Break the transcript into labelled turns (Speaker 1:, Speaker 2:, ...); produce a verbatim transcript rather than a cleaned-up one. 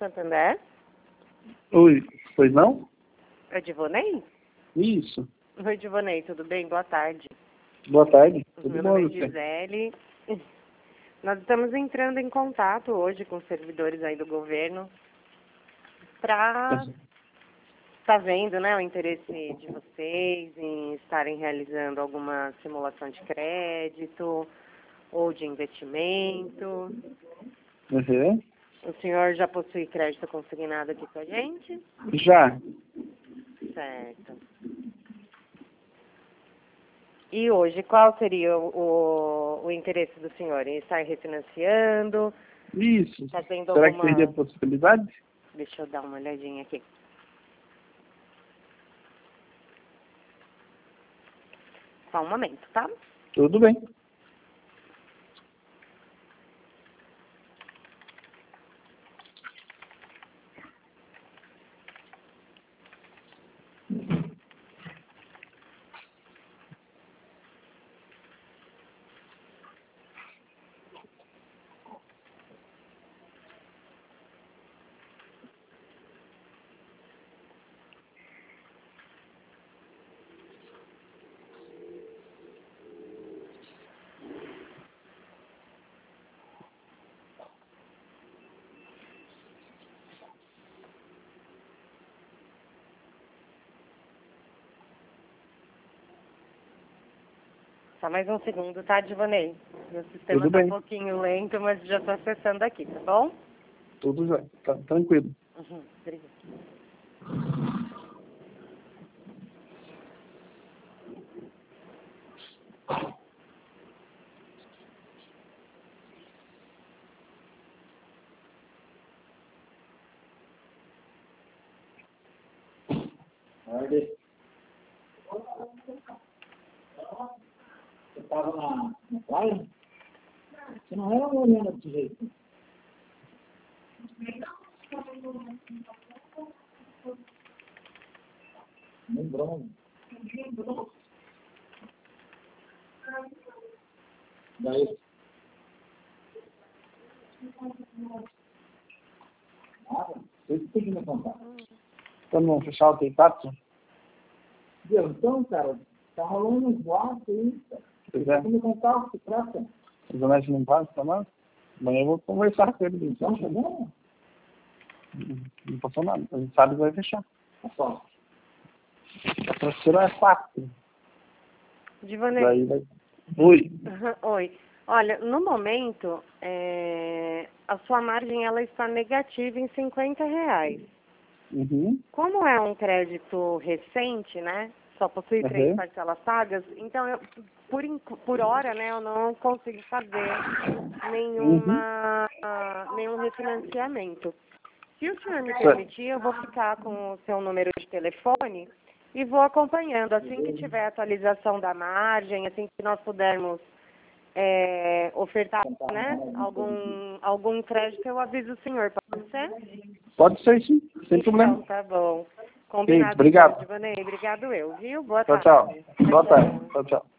Speaker 1: Santander?
Speaker 2: Oi, pois não?
Speaker 1: É Divonei?
Speaker 2: Isso.
Speaker 1: Oi, Divonei, tudo bem? Boa tarde.
Speaker 2: Boa tarde. Tudo
Speaker 1: Meu
Speaker 2: bom,
Speaker 1: nome é
Speaker 2: você?
Speaker 1: Gisele. Nós estamos entrando em contato hoje com os servidores aí do governo para estar vendo, né, o interesse de vocês em estarem realizando alguma simulação de crédito ou de investimento.
Speaker 2: Uhum.
Speaker 1: O senhor já possui crédito consignado aqui com a gente?
Speaker 2: Já.
Speaker 1: Certo. E hoje, qual seria o, o, o interesse do senhor? Em estar refinanciando?
Speaker 2: Isso.
Speaker 1: Fazendo
Speaker 2: Será
Speaker 1: alguma...
Speaker 2: que teria possibilidade?
Speaker 1: Deixa eu dar uma olhadinha aqui. Só um momento, tá?
Speaker 2: Tudo bem.
Speaker 1: Só mais um segundo, tá, Divonei? Meu sistema
Speaker 2: Tudo
Speaker 1: tá um
Speaker 2: bem.
Speaker 1: pouquinho lento, mas já tô acessando aqui, tá bom?
Speaker 2: Tudo já. Tá tranquilo.
Speaker 1: Uhum, obrigada.
Speaker 3: Tarde. Você estava na, na praia? Você não era olhando desse jeito. Lembrou. Daí. Nada. Você tem que me contar.
Speaker 2: Vamos fechar o contato?
Speaker 3: Viu? Então, cara, tá rolando uns boatos aí, cara.
Speaker 2: Pois é.
Speaker 3: Você tem que me contar o que se trata.
Speaker 2: Os honestos não pagam pra nós? Amanhã eu vou conversar com eles.
Speaker 3: Tá
Speaker 2: Então.
Speaker 3: chegando?
Speaker 2: Não passou nada. A gente sabe que vai fechar.
Speaker 3: Tá só.
Speaker 2: A professora é quatro.
Speaker 1: Divonei.
Speaker 2: Daí vai... Oi.
Speaker 1: Oi. Olha, no momento, é, a sua margem ela está negativa em cinquenta reais.
Speaker 2: Uhum.
Speaker 1: Como é um crédito recente, né? Só possui três
Speaker 2: Uhum.
Speaker 1: parcelas pagas, então eu, por, enqu- por hora, né, eu não consigo fazer
Speaker 2: Uhum.
Speaker 1: nenhuma, nenhum refinanciamento. Se o senhor me
Speaker 2: Certo.
Speaker 1: permitir, eu vou ficar com o seu número de telefone e vou acompanhando. Assim que tiver atualização da margem, assim que nós pudermos é, ofertar, né, algum, algum crédito, eu aviso o senhor. Pode ser?
Speaker 2: Pode ser sim, sem
Speaker 1: Então,
Speaker 2: problema.
Speaker 1: tá bom.
Speaker 2: Sim,
Speaker 1: Combinado,
Speaker 2: obrigado.
Speaker 1: então, Divonei. Obrigado eu, viu? Boa
Speaker 2: Tchau,
Speaker 1: tarde.
Speaker 2: tchau. Boa tarde. Tchau, tchau.